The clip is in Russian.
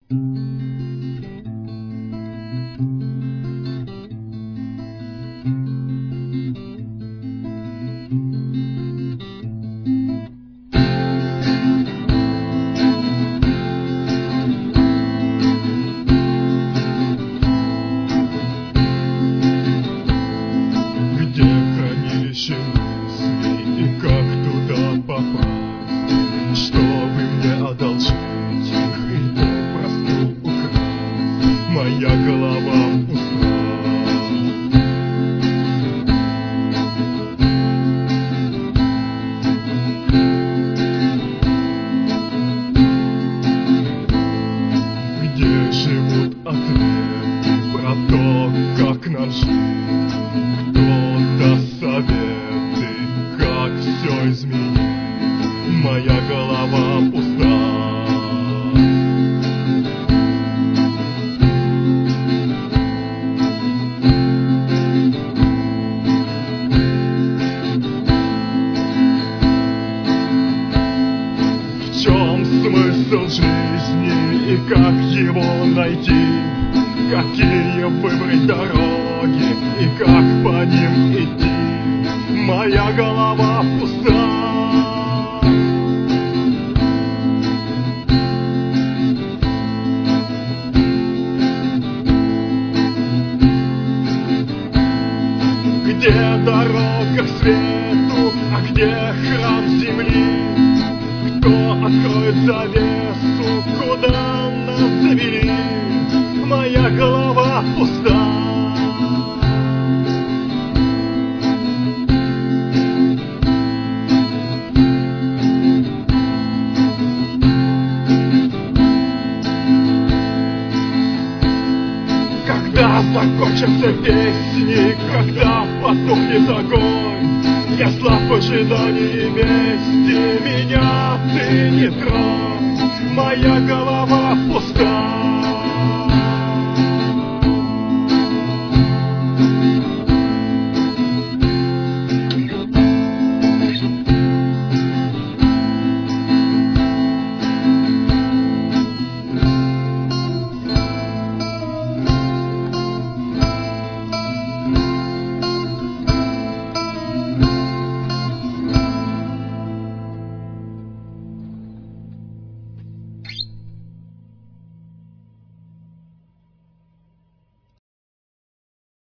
Где хранилище мыслей и как туда попасть, чтобы мне одолжить их и попросту украсть? Моя голова пуста. Где живут ответы про то, как нам жить? Кто советы, как все изменить? Моя голова пуста. В чем смысл жизни и как его найти? Какие выбрать дороги и как по ним идти? Моя голова пуста. Где дорога к свету, а где храм земли? Кто откроет завесу, куда нас завели? Моя голова пуста. Когда закончатся песни, когда потухнет огонь, я слаб в ожидании мести, меня ты не тронь. Моя голова